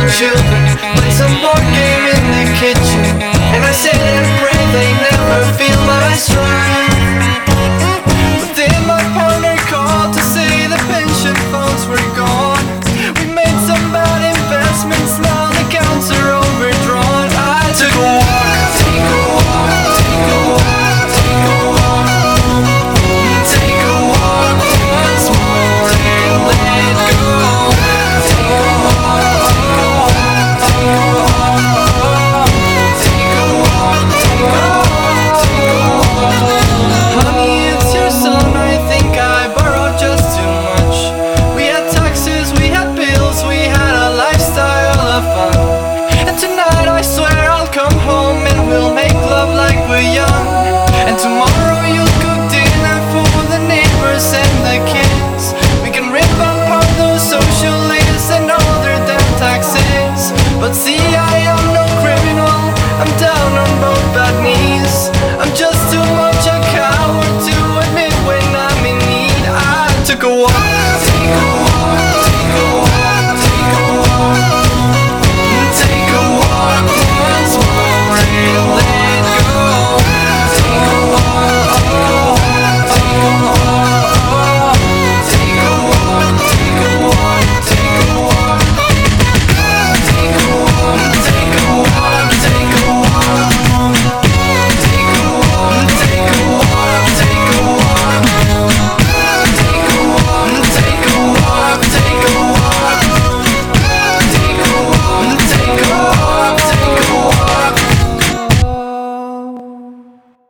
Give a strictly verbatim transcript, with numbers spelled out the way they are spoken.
children play some board game in the kitchen, and I sit and pray they never feel my strength. But then my partner called to say the pension funds were gone. We made some bad investments, now the accounts are overdrawn. I took a walk, take a walk, take a walk, take a walk, take a walk once more and let go. Take a walk, take a walk, take a walk, take a walk, take a walk. Honey, it's your son, I think I borrowed just too much. We had taxes, we had bills, we had a lifestyle of fun. And tonight I swear I'll come home and we'll make love like we're young. And tomorrow you'll cook dinner for the neighbors and the kids. We can rip apart those socialists and all their damn taxes. But see, I am no criminal, I'm down on both bad knees. I'm just too much a coward to admit when I'm in need. I took a walk.